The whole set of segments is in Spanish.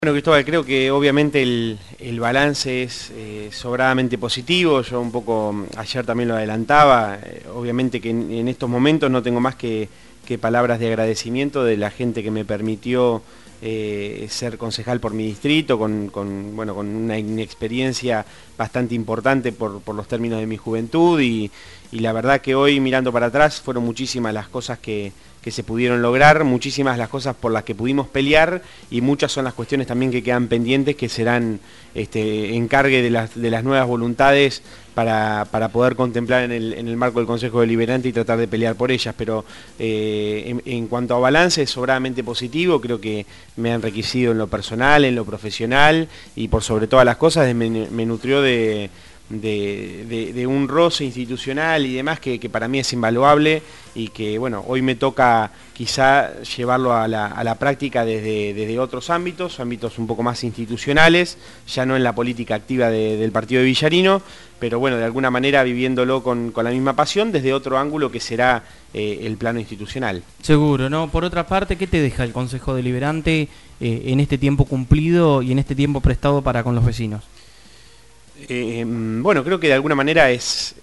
Bueno, Cristóbal, creo que obviamente el balance es sobradamente positivo. Yo un poco ayer también lo adelantaba. Obviamente que en estos momentos no tengo más que palabras de agradecimiento de la gente que me permitió ser concejal por mi distrito, bueno, con una inexperiencia bastante importante por los términos de mi juventud y la verdad que hoy, mirando para atrás, fueron muchísimas las cosas que se pudieron lograr, muchísimas las cosas por las que pudimos pelear y muchas son las cuestiones también que quedan pendientes, que serán encargue de las nuevas voluntades para poder contemplar en el marco del Consejo Deliberante y tratar de pelear por ellas. Pero en cuanto a balance, es sobradamente positivo. Creo que me ha enriquecido en lo personal, en lo profesional y por sobre todas las cosas me nutrió de un roce institucional y demás que para mí es invaluable y que bueno, hoy me toca quizá llevarlo a la práctica desde otros ámbitos un poco más institucionales, ya no en la política activa del partido de Villarino, pero bueno, de alguna manera viviéndolo con la misma pasión desde otro ángulo que será el plano institucional. Seguro, ¿no? Por otra parte, ¿qué te deja el Consejo Deliberante en este tiempo cumplido y en este tiempo prestado para con los vecinos? Bueno, creo que de alguna manera en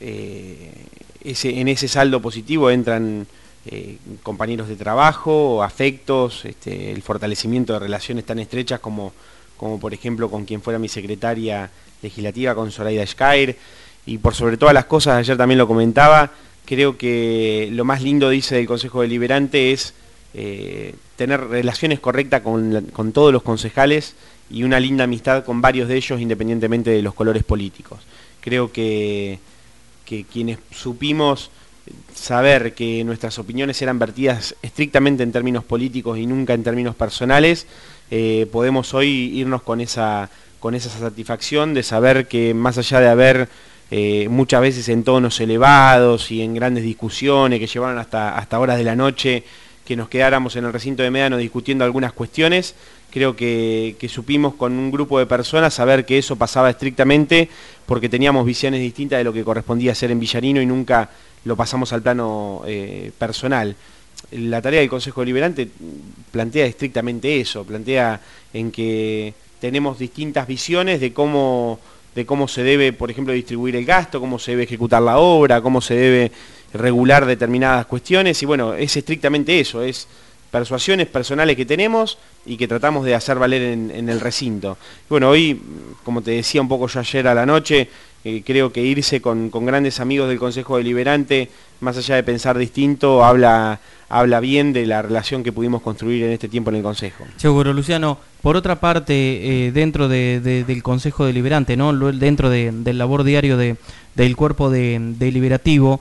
ese saldo positivo entran compañeros de trabajo, afectos, el fortalecimiento de relaciones tan estrechas como por ejemplo con quien fuera mi secretaria legislativa, con Zoraida Schkair, y por sobre todas las cosas, ayer también lo comentaba, creo que lo más lindo, dice, del Consejo Deliberante es tener relaciones correctas con todos los concejales y una linda amistad con varios de ellos independientemente de los colores políticos. Creo que quienes supimos saber que nuestras opiniones eran vertidas estrictamente en términos políticos y nunca en términos personales, podemos hoy irnos con esa satisfacción de saber que más allá de haber muchas veces en tonos elevados y en grandes discusiones que llevaron hasta horas de la noche, que nos quedáramos en el recinto de Médano discutiendo algunas cuestiones, creo que supimos con un grupo de personas saber que eso pasaba estrictamente porque teníamos visiones distintas de lo que correspondía hacer en Villarino y nunca lo pasamos al plano personal. La tarea del Consejo Deliberante plantea estrictamente eso, plantea en que tenemos distintas visiones de cómo se debe, por ejemplo, distribuir el gasto, cómo se debe ejecutar la obra, cómo se debe regular determinadas cuestiones, y bueno, es estrictamente eso, es persuasiones personales que tenemos y que tratamos de hacer valer en el recinto. Bueno, hoy, como te decía un poco yo ayer a la noche, creo que irse con grandes amigos del Consejo Deliberante, más allá de pensar distinto, habla bien de la relación que pudimos construir en este tiempo en el Consejo. Seguro, Luciano. Por otra parte, dentro del Consejo Deliberante, ¿no? Dentro del labor diario del cuerpo deliberativo,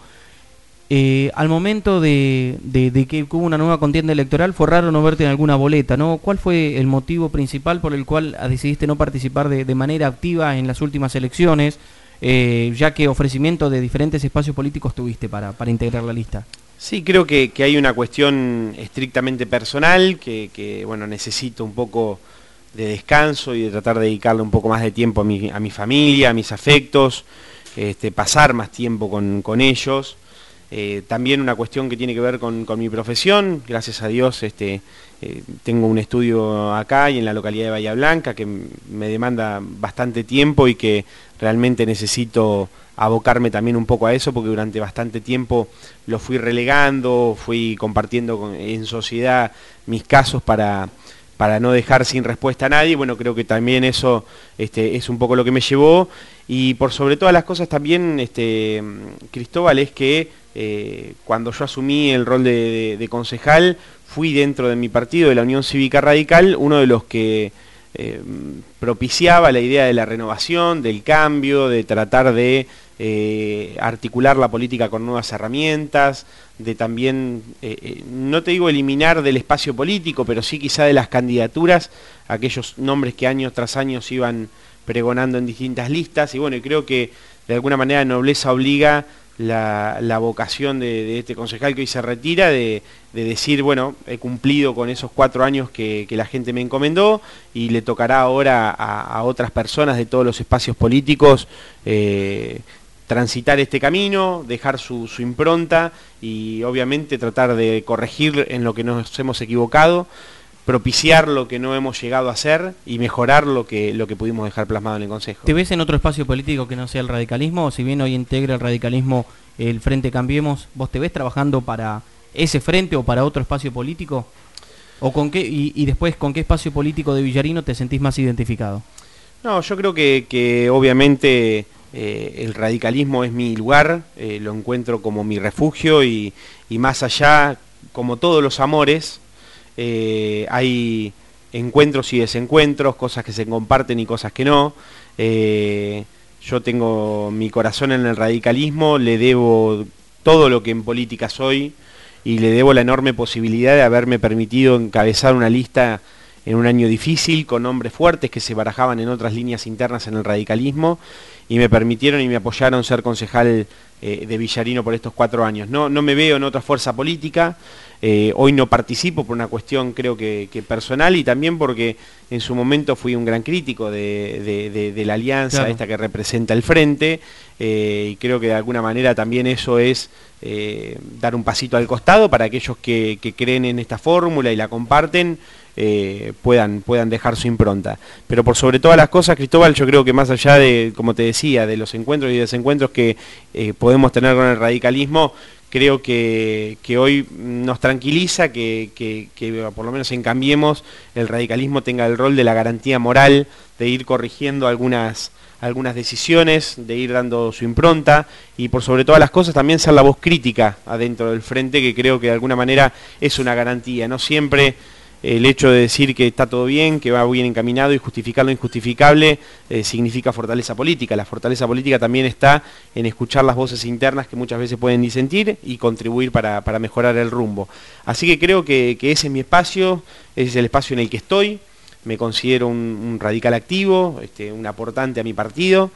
al momento de que hubo una nueva contienda electoral, fue raro no verte en alguna boleta, ¿no? ¿Cuál fue el motivo principal por el cual decidiste no participar de manera activa en las últimas elecciones, ya que ofrecimiento de diferentes espacios políticos tuviste para integrar la lista? Sí, creo que hay una cuestión estrictamente personal, que bueno, necesito un poco de descanso y de tratar de dedicarle un poco más de tiempo a mi familia, a mis afectos, pasar más tiempo con ellos. También una cuestión que tiene que ver con mi profesión. Gracias a Dios tengo un estudio acá y en la localidad de Bahía Blanca que me demanda bastante tiempo y que realmente necesito abocarme también un poco a eso, porque durante bastante tiempo lo fui relegando, fui compartiendo en sociedad mis casos para no dejar sin respuesta a nadie. Bueno, creo que también eso es un poco lo que me llevó, y por sobre todas las cosas también, Cristóbal, es que cuando yo asumí el rol de concejal, fui dentro de mi partido, de la Unión Cívica Radical, uno de los que propiciaba la idea de la renovación, del cambio, de tratar de articular la política con nuevas herramientas, de también, no te digo eliminar del espacio político, pero sí quizá de las candidaturas, aquellos nombres que años tras años iban pregonando en distintas listas, y bueno, y creo que de alguna manera nobleza obliga la vocación de este concejal que hoy se retira, de decir, bueno, he cumplido con esos 4 años que la gente me encomendó, y le tocará ahora a otras personas de todos los espacios políticos transitar este camino, dejar su impronta y obviamente tratar de corregir en lo que nos hemos equivocado. propiciar lo que no hemos llegado a hacer y mejorar lo que pudimos dejar plasmado en el Consejo. ¿Te ves en otro espacio político que no sea el radicalismo? O si bien hoy integra el radicalismo el Frente Cambiemos, ¿vos te ves trabajando para ese frente o para otro espacio político? ¿O con qué y después con qué espacio político de Villarino te sentís más identificado? No, yo creo que obviamente el radicalismo es mi lugar, lo encuentro como mi refugio y más allá, como todos los amores, hay encuentros y desencuentros, cosas que se comparten y cosas que no. Yo tengo mi corazón en el radicalismo, le debo todo lo que en política soy y le debo la enorme posibilidad de haberme permitido encabezar una lista en un año difícil, con hombres fuertes que se barajaban en otras líneas internas en el radicalismo y me permitieron y me apoyaron ser concejal de Villarino por estos 4 años. No me veo en otra fuerza política, hoy no participo por una cuestión creo que personal y también porque en su momento fui un gran crítico de la alianza, claro, esta que representa el Frente, y creo que de alguna manera también eso es dar un pasito al costado para aquellos que creen en esta fórmula y la comparten, puedan dejar su impronta. Pero por sobre todas las cosas, Cristóbal, yo creo que más allá de, como te decía, de los encuentros y desencuentros que podemos tener con el radicalismo, creo que hoy nos tranquiliza que por lo menos en Cambiemos el radicalismo tenga el rol de la garantía moral, de ir corrigiendo algunas decisiones, de ir dando su impronta y por sobre todas las cosas también ser la voz crítica adentro del Frente, que creo que de alguna manera es una garantía. No siempre el hecho de decir que está todo bien, que va bien encaminado y justificar lo injustificable significa fortaleza política. La fortaleza política también está en escuchar las voces internas que muchas veces pueden disentir y contribuir para mejorar el rumbo. Así que creo que ese es mi espacio, ese es el espacio en el que estoy. Me considero un radical activo, un aportante a mi partido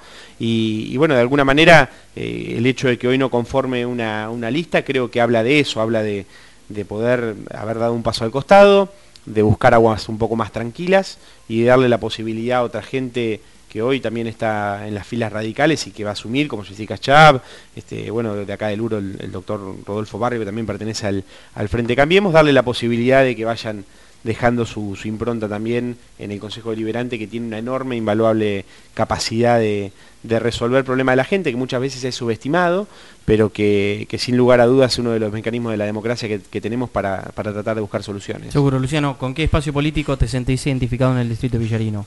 y bueno, de alguna manera el hecho de que hoy no conforme una lista creo que habla de eso, habla de poder haber dado un paso al costado, de buscar aguas un poco más tranquilas y de darle la posibilidad a otra gente que hoy también está en las filas radicales y que va a asumir, como Jessica Chab, bueno, de acá del URO el doctor Rodolfo Barrio, que también pertenece al Frente Cambiemos, darle la posibilidad de que vayan dejando su impronta también en el Consejo Deliberante, que tiene una enorme, invaluable capacidad de resolver el problema de la gente, que muchas veces es subestimado, pero que sin lugar a dudas es uno de los mecanismos de la democracia que tenemos para tratar de buscar soluciones. Seguro, Luciano, ¿con qué espacio político te sentís identificado en el distrito de Villarino?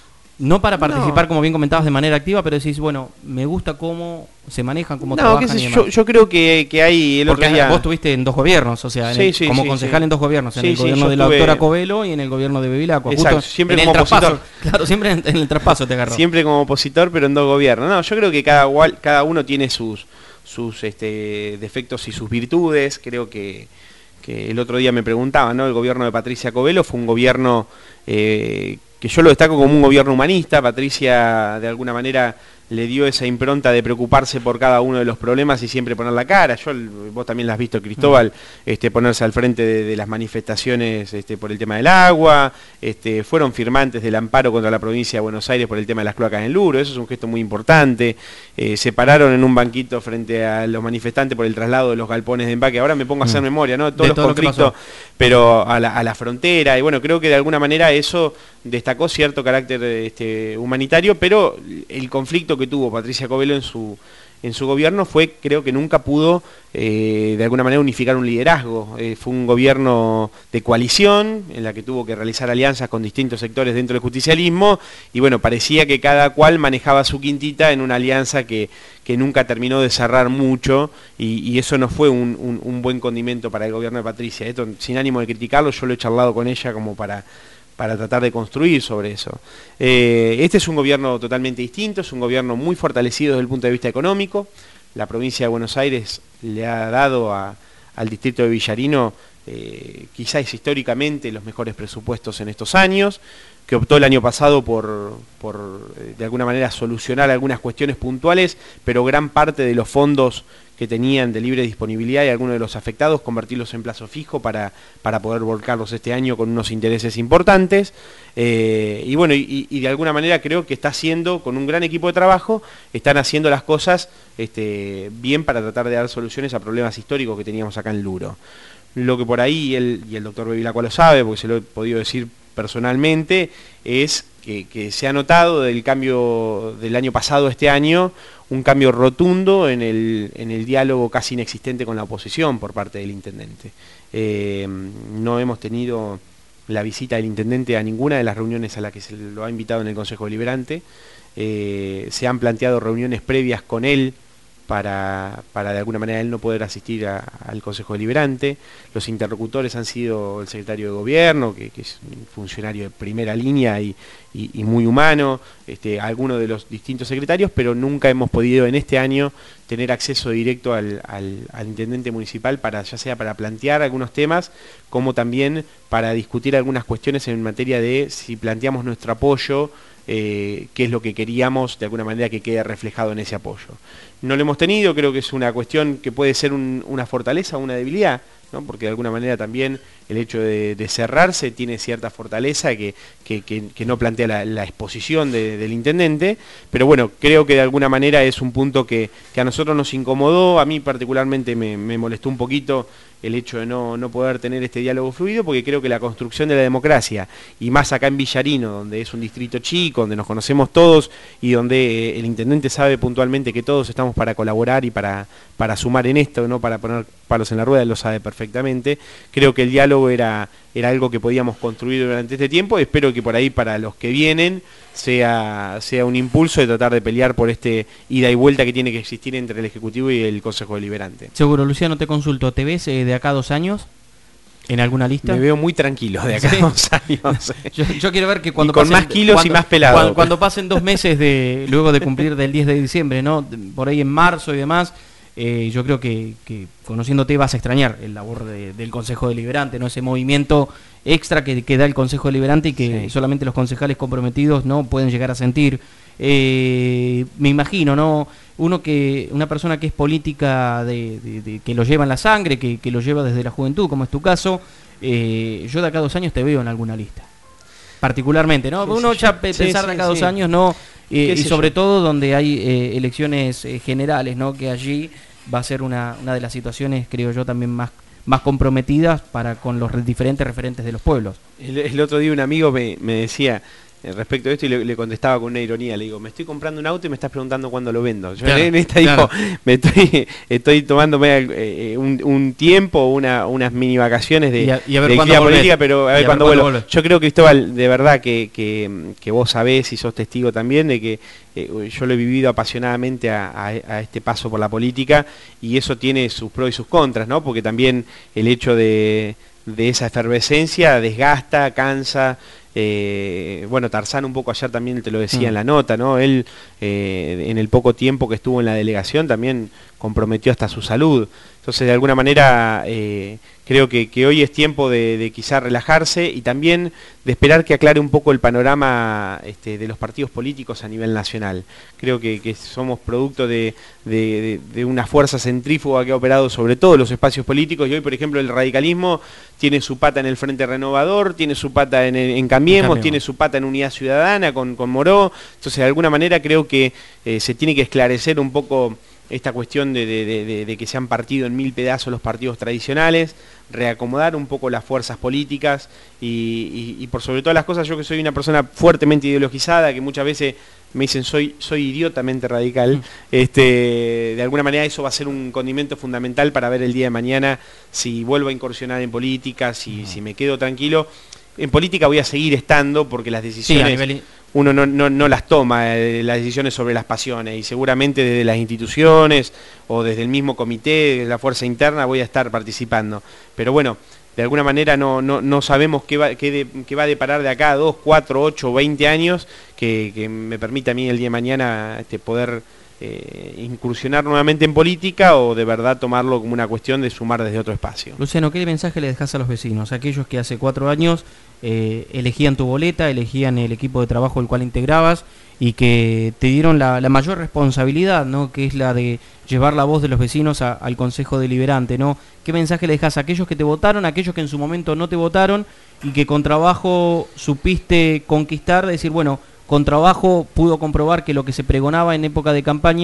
No para participar, como bien comentabas, de manera activa, pero decís, bueno, me gusta cómo se manejan, cómo trabajan. Yo creo que hay el otro día... Vos estuviste en 2 gobiernos, o sea, como concejal en 2 gobiernos, en el gobierno de la doctora Covelo y en el gobierno de Bevilacqua. Exacto, siempre como opositor. Claro, siempre en el traspaso te agarró. Siempre como opositor, pero en 2 gobiernos. No, yo creo que cada uno tiene sus defectos y sus virtudes. Creo que el otro día me preguntaban, ¿no? El gobierno de Patricia Covelo fue un gobierno... que yo lo destaco como un gobierno humanista. Patricia de alguna manera le dio esa impronta de preocuparse por cada uno de los problemas y siempre poner la cara. Vos también la has visto, Cristóbal, ponerse al frente de las manifestaciones por el tema del agua, fueron firmantes del amparo contra la provincia de Buenos Aires por el tema de las cloacas en el Luro. Eso es un gesto muy importante. Se pararon en un banquito frente a los manifestantes por el traslado de los galpones de empaque. Ahora me pongo a hacer memoria, ¿no? Todos los conflictos, pero a la frontera. Y bueno, creo que de alguna manera eso destacó cierto carácter humanitario, pero el conflicto que tuvo Patricia Covelo en su gobierno creo que nunca pudo de alguna manera unificar un liderazgo. Fue un gobierno de coalición en la que tuvo que realizar alianzas con distintos sectores dentro del justicialismo y bueno, parecía que cada cual manejaba su quintita en una alianza que nunca terminó de cerrar mucho y eso no fue un buen condimento para el gobierno de Patricia. Esto, sin ánimo de criticarlo, yo lo he charlado con ella como para tratar de construir sobre eso. Este es un gobierno totalmente distinto, es un gobierno muy fortalecido desde el punto de vista económico. La provincia de Buenos Aires le ha dado al distrito de Villarino quizás históricamente los mejores presupuestos en estos años, que optó el año pasado por de alguna manera solucionar algunas cuestiones puntuales, pero gran parte de los fondos que tenían de libre disponibilidad y algunos de los afectados, convertirlos en plazo fijo para poder volcarlos este año con unos intereses importantes. Y bueno, y de alguna manera creo que está haciendo, con un gran equipo de trabajo, están haciendo las cosas bien para tratar de dar soluciones a problemas históricos que teníamos acá en Luro. Lo que por ahí, él y el doctor Bevilacqua lo sabe, porque se lo he podido decir personalmente, es que se ha notado del cambio del año pasado a este año, un cambio rotundo en el diálogo casi inexistente con la oposición por parte del intendente. No hemos tenido la visita del intendente a ninguna de las reuniones a las que se lo ha invitado en el Consejo Deliberante. Se han planteado reuniones previas con él para de alguna manera él no poder asistir al Consejo Deliberante. Los interlocutores han sido el secretario de Gobierno, que es un funcionario de primera línea y muy humano, algunos de los distintos secretarios, pero nunca hemos podido en este año tener acceso directo al intendente municipal, ya sea para plantear algunos temas, como también para discutir algunas cuestiones en materia de si planteamos nuestro apoyo, qué es lo que queríamos de alguna manera que quede reflejado en ese apoyo. No lo hemos tenido, creo que es una cuestión que puede ser una fortaleza o una debilidad, ¿no? Porque de alguna manera también el hecho de cerrarse tiene cierta fortaleza que no plantea la exposición del intendente, pero bueno, creo que de alguna manera es un punto que a nosotros nos incomodó, a mí particularmente me molestó un poquito el hecho de no poder tener este diálogo fluido, porque creo que la construcción de la democracia, y más acá en Villarino, donde es un distrito chico, donde nos conocemos todos y donde el intendente sabe puntualmente que todos estamos para colaborar y para sumar en esto, no para poner palos en la rueda, él lo sabe perfectamente. Creo que el diálogo era algo que podíamos construir durante este tiempo, espero que por ahí para los que vienen sea un impulso de tratar de pelear por este ida y vuelta que tiene que existir entre el Ejecutivo y el Consejo Deliberante. Seguro, Luciano, te consulto, ¿te ves de acá a 2 años en alguna lista? Me veo muy tranquilo de acá a 2 años. Yo quiero ver que cuando con más kilos y más pelado. Cuando pasen 2 meses luego de cumplir del 10 de diciembre, ¿no? Por ahí en marzo y demás, yo creo que conociéndote vas a extrañar el labor del Consejo Deliberante, ¿no? Ese movimiento extra que da el Consejo Deliberante y que sí, solamente los concejales comprometidos no pueden llegar a sentir. Me imagino, ¿no? Una persona que es política, que lo lleva en la sangre, que lo lleva desde la juventud, como es tu caso, yo de acá a 2 años te veo en alguna lista. Particularmente, ¿no? Uno ya pensar de acá a 2 años, ¿no? Y sobre todo donde hay elecciones generales, ¿no? Que allí va a ser una de las situaciones, creo yo, también más comprometidas con los diferentes referentes de los pueblos. El otro día un amigo me decía respecto a esto y le contestaba con una ironía, le digo, me estoy comprando un auto y me estás preguntando cuándo lo vendo. Yo en esta digo, estoy tomándome un tiempo, unas mini vacaciones de actividad política, pero a ver cuándo vuelvo. Yo creo, Cristóbal, de verdad que vos sabés y sos testigo también de que yo lo he vivido apasionadamente a este paso por la política, y eso tiene sus pros y sus contras, ¿no? Porque también el hecho de esa efervescencia desgasta, cansa. Bueno, Tarzán un poco ayer también te lo decía en la nota, ¿no? Él en el poco tiempo que estuvo en la delegación también comprometió hasta su salud. Entonces, de alguna manera, creo que hoy es tiempo de quizá relajarse y también de esperar que aclare un poco el panorama de los partidos políticos a nivel nacional. Creo que somos producto de una fuerza centrífuga que ha operado sobre todos los espacios políticos, y hoy, por ejemplo, el radicalismo tiene su pata en el Frente Renovador, tiene su pata en Cambiemos, tiene su pata en Unidad Ciudadana con Moró. Entonces, de alguna manera, creo que se tiene que esclarecer un poco esta cuestión de que se han partido en 1000 pedazos los partidos tradicionales, reacomodar un poco las fuerzas políticas y por sobre todas las cosas, yo que soy una persona fuertemente ideologizada, que muchas veces me dicen soy idiotamente radical, de alguna manera eso va a ser un condimento fundamental para ver el día de mañana si vuelvo a incursionar en política, si me quedo tranquilo. En política voy a seguir estando porque las decisiones uno no las toma, las decisiones sobre las pasiones, y seguramente desde las instituciones o desde el mismo comité, de la fuerza interna, voy a estar participando. Pero bueno, de alguna manera no sabemos qué va a deparar de acá a 2, 4, 8, 20 años que me permita a mí el día de mañana poder incursionar nuevamente en política, o de verdad tomarlo como una cuestión de sumar desde otro espacio. Luciano, ¿qué mensaje le dejás a los vecinos? Aquellos que hace 4 años elegían tu boleta, elegían el equipo de trabajo el cual integrabas y que te dieron la mayor responsabilidad, ¿no? Que es la de llevar la voz de los vecinos al Consejo Deliberante, ¿no? ¿Qué mensaje le dejás a aquellos que te votaron, a aquellos que en su momento no te votaron y que con trabajo supiste conquistar, decir, bueno, con trabajo pudo comprobar que lo que se pregonaba en época de campaña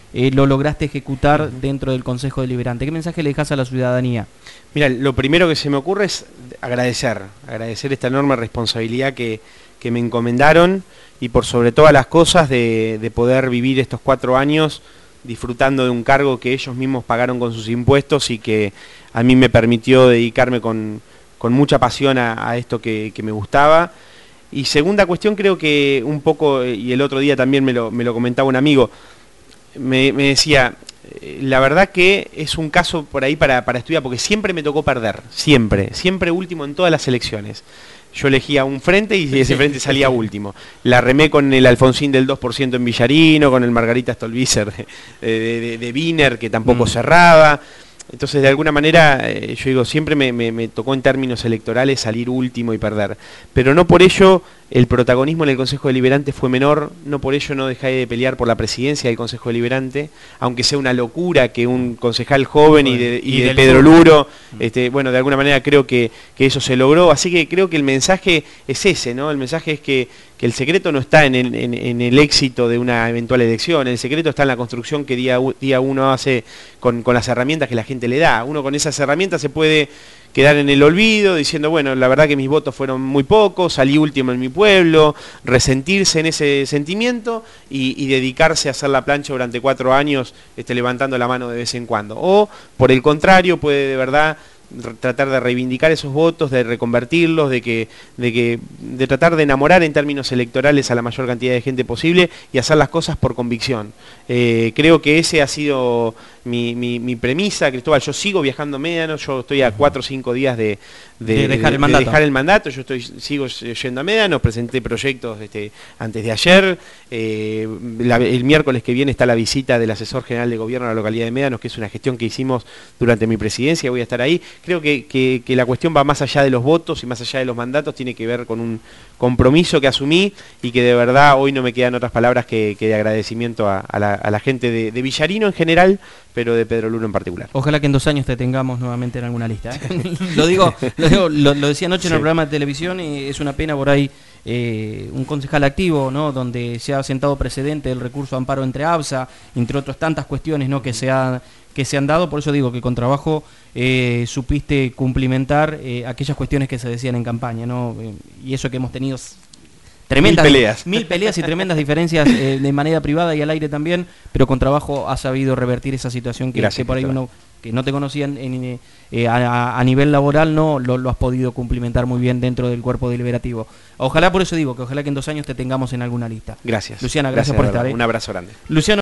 lo lograste ejecutar dentro del Consejo Deliberante. ¿Qué mensaje le dejas a la ciudadanía? Mira, lo primero que se me ocurre es agradecer esta enorme responsabilidad que me encomendaron y por sobre todas las cosas de poder vivir estos 4 años disfrutando de un cargo que ellos mismos pagaron con sus impuestos y que a mí me permitió dedicarme con mucha pasión a esto que me gustaba. Y segunda cuestión, creo que un poco, y el otro día también me lo comentaba un amigo, me decía, la verdad que es un caso por ahí para estudiar, porque siempre me tocó perder, siempre último en todas las elecciones. Yo elegía un frente y ese frente salía último. La remé con el Alfonsín del 2% en Villarino, con el Margarita Stolbizer de Wiener, que tampoco cerraba. Entonces, de alguna manera, yo digo, siempre me tocó en términos electorales salir último y perder. Pero no por ello el protagonismo en el Consejo Deliberante fue menor, no por ello no dejé de pelear por la presidencia del Consejo Deliberante, aunque sea una locura que un concejal joven y de Pedro Luro, bueno, de alguna manera creo que eso se logró. Así que creo que el mensaje es ese, ¿no? El mensaje es que el secreto no está en el éxito de una eventual elección, el secreto está en la construcción que día uno hace con las herramientas que la gente le da. Uno con esas herramientas se puede quedar en el olvido, diciendo, bueno, la verdad que mis votos fueron muy pocos, salí último en mi pueblo, resentirse en ese sentimiento y dedicarse a hacer la plancha durante 4 años, levantando la mano de vez en cuando. O, por el contrario, puede de verdad tratar de reivindicar esos votos, de reconvertirlos, de tratar de enamorar en términos electorales a la mayor cantidad de gente posible y hacer las cosas por convicción. Creo que ese ha sido mi premisa, Cristóbal. Yo sigo viajando a Médano, yo estoy a 4 o 5 días de dejar el mandato, yo sigo yendo a Médano, presenté proyectos antes de ayer, el miércoles que viene está la visita del asesor general de gobierno a la localidad de Médanos, que es una gestión que hicimos durante mi presidencia, voy a estar ahí. Creo que la cuestión va más allá de los votos y más allá de los mandatos, tiene que ver con un compromiso que asumí y que de verdad hoy no me quedan otras palabras que de agradecimiento a la gente de Villarino en general, pero de Pedro Luro en particular. Ojalá que en 2 años te tengamos nuevamente en alguna lista, ¿eh? lo decía anoche en el programa de televisión, y es una pena por ahí un concejal activo, ¿no? Donde se ha sentado precedente el recurso de amparo entre ABSA, entre otras tantas cuestiones, ¿no? que se han dado. Por eso digo que con trabajo supiste cumplimentar aquellas cuestiones que se decían en campaña, ¿no? Y eso que hemos tenido mil peleas y tremendas diferencias de manera privada y al aire también, pero con trabajo has sabido revertir esa situación que por ahí uno que no te conocían a nivel laboral no lo has podido cumplimentar muy bien dentro del cuerpo deliberativo. Ojalá, por eso digo, que ojalá que en 2 años te tengamos en alguna lista. Gracias. Luciana, gracias por estar. Un abrazo grande. Luciano.